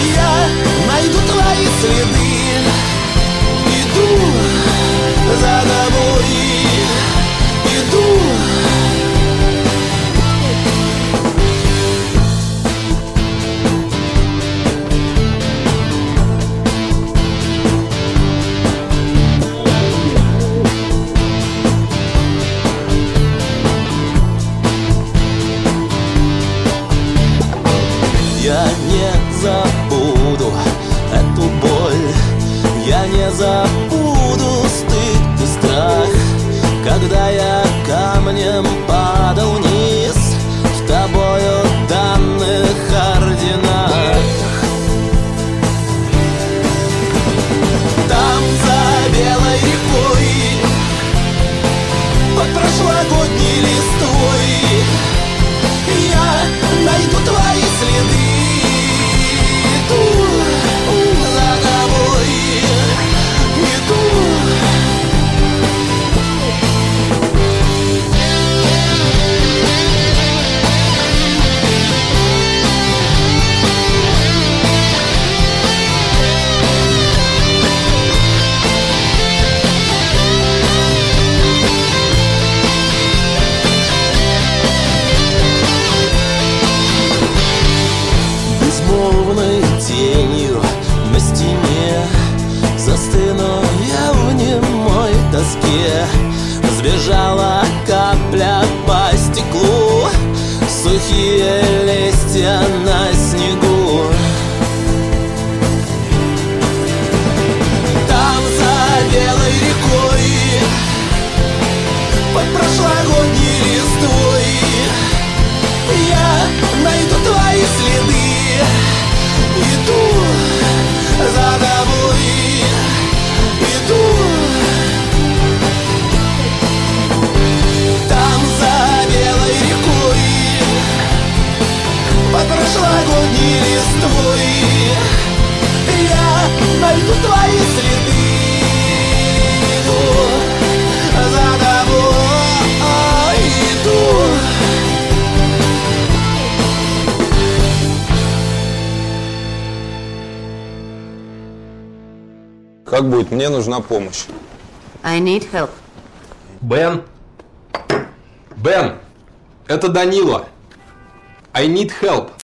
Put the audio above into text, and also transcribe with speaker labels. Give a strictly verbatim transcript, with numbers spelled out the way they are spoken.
Speaker 1: Я найду твои следы, иду за тобой, иду. Я не забуду эту боль, я не забуду стыд и страх, когда я камнем падал вниз в тобою данных координат. Там за белой рекой, под прошлогодней листвой, я найду твои следы. Безмолвной тенью на стене застыну я в немой тоске. Сбежала капля по стеклу, сухие листья на снегу. Там за белой рекой, под прошлогодней листвой, я найду твои следы. Иду за тобой, иду. Там за белой рекой, под прошлогодней листвой, я найду твои следы. Иду за тобой, иду.
Speaker 2: Как будет? Мне нужна помощь.
Speaker 3: I need help.
Speaker 2: Бен? Бен! Это Данила. I need help.